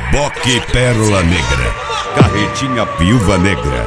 Reboque Pérola Negra, Carretinha Viúva Negra.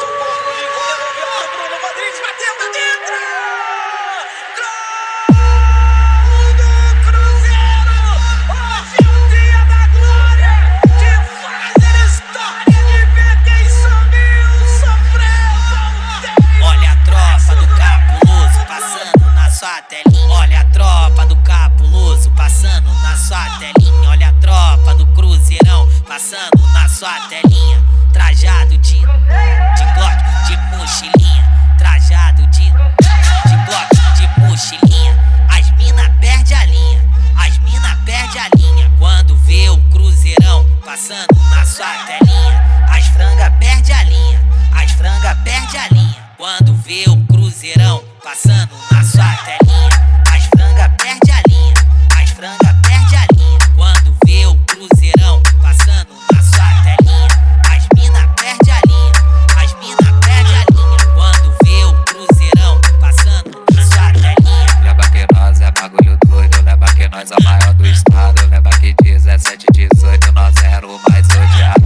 Olha a tropa do capuloso passando na sua telinha. Olha a tropa do capuloso passando na sua telinha. Olha a tropa do cruzeirão passando na sua telinha. Trajado de Glock, de mochilinha. Trajado de Glock, de mochilinha. As mina perde a linha, as mina perde a linha quando vê o cruzeirão passando na sua telinha. As franga perde a linha, as franga perde a linha quando vê o cruzeirão passando na sua telinha. As franga perde a linha, as franga perde a linha quando vê o cruzeirão passando na sua telinha. As mina perde a linha, as mina perde a linha quando vê o cruzeirão passando na sua telinha. Lembra que nós é bagulho doido, lembra que nós é o maior do estado. Lembra que 17, 18 nós era o mais odiado.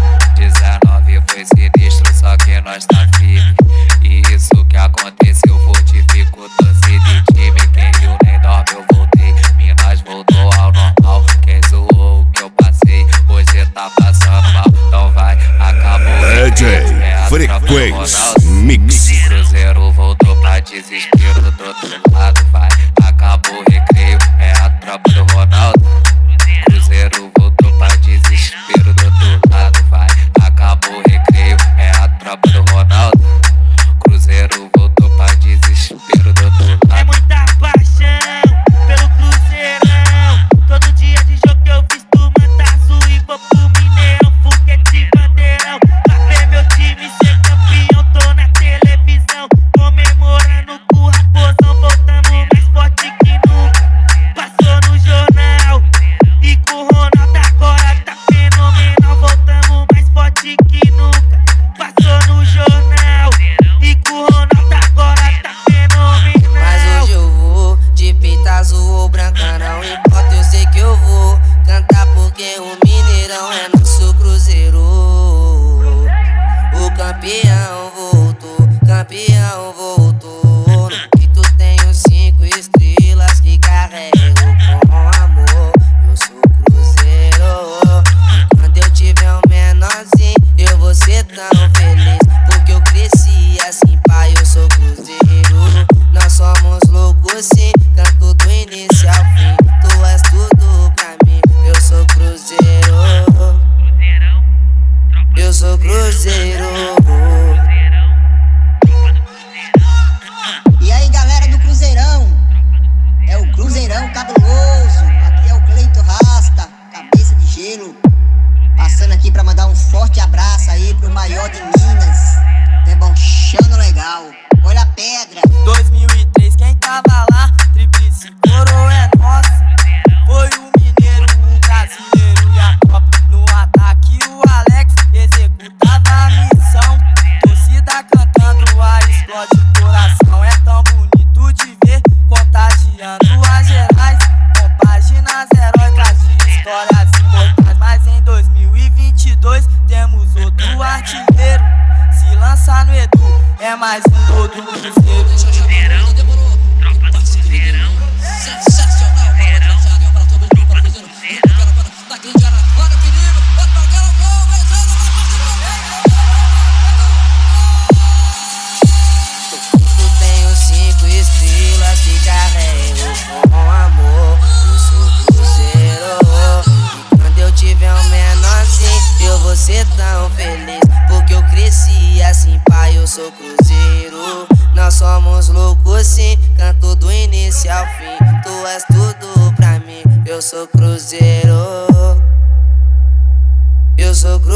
19 foi sinistro, só que nós tá firme. E isso que aconteceu fortificou torcida e time. Quem viu nem dorme, eu voltei. Minas voltou ao normal. Quem zoou o que eu passei, hoje tá passando mal. Então vai, acabou. DJ Frequência Mix. O Cruzeiro voltou pra desespero, do outro lado vai. Acabou o recreio, é a tropa do Ronaldo. Cruzeiro voltou pra desespero, do outro lado vai. Acabou o recreio, é a tropa do Ronaldo. Cruzeiro voltou pra desespero, do outro lado. É muita paixão pelo cruzeirão. Todo dia de jogo eu visto manta azul e vou pro Mineirão. Foguete bandeirão, pra ver meu time ser campeão. Tô na televisão, comemorando com o raposão. Voltamos mais forte que nunca. Passou no jornal e com o Ronaldo agora tá fenomenal. Voltamos mais forte que nunca. Passou no jornal e com o Ronaldo agora tá fenomenal. Mas hoje eu vou de peito azul ou branca, não importa, eu sei que eu vou cantar porque o Mineirão é nosso Cruzeiro. O campeão voltou, campeão voltou. No peito tenho 5 estrelas que carrego com amor. Eu sou Cruzeiro. E quando eu tiver um menorzinho, eu vou ser tão feliz porque eu cresci assim, pai, eu sou Cruzeiro. Nós somos loucos sim, canto do início ao fim. Tu és tudo pra mim, eu sou Cruzeiro. Eu sou Cruzeiro. E aí, galera do Cruzeirão, é o Cruzeirão cabuloso. Aqui é o Cleito Rasta, cabeça de gelo, passando aqui pra mandar um forte abraço aí pro maior de Minas, debochando legal. Olha a pedra. 2003, quem tava lá? Tríplice coroa é nossa. Foi o mineiro, o brasileiro e a Copa. No ataque o Alex executava a missão. Torcida cantando, a explode o coração. É tão bonito de ver, contagiando as gerais. Com páginas heróicas de histórias imortais. Mas em 2022 temos outro artilheiro. Se lançar no Edu, é mais um gol do Cruzeiro. Cruzeirão, tropa do Cruzeirão. Sensacional, bola adversária, para todo mundo, para o Cruzeiro. Da grande área, olha o perigo, pode marcar o gol, vai entrar na parte. Eu tenho 5 estrelas que carrego com amor. Eu sou Cruzeiro. E quando eu tiver um menorzinho, eu vou ser tão feliz porque eu cresci assim, pai, eu sou Cruzeiro. Nós somos loucos sim, canto do início ao fim. Tu és tudo pra mim, eu sou Cruzeiro.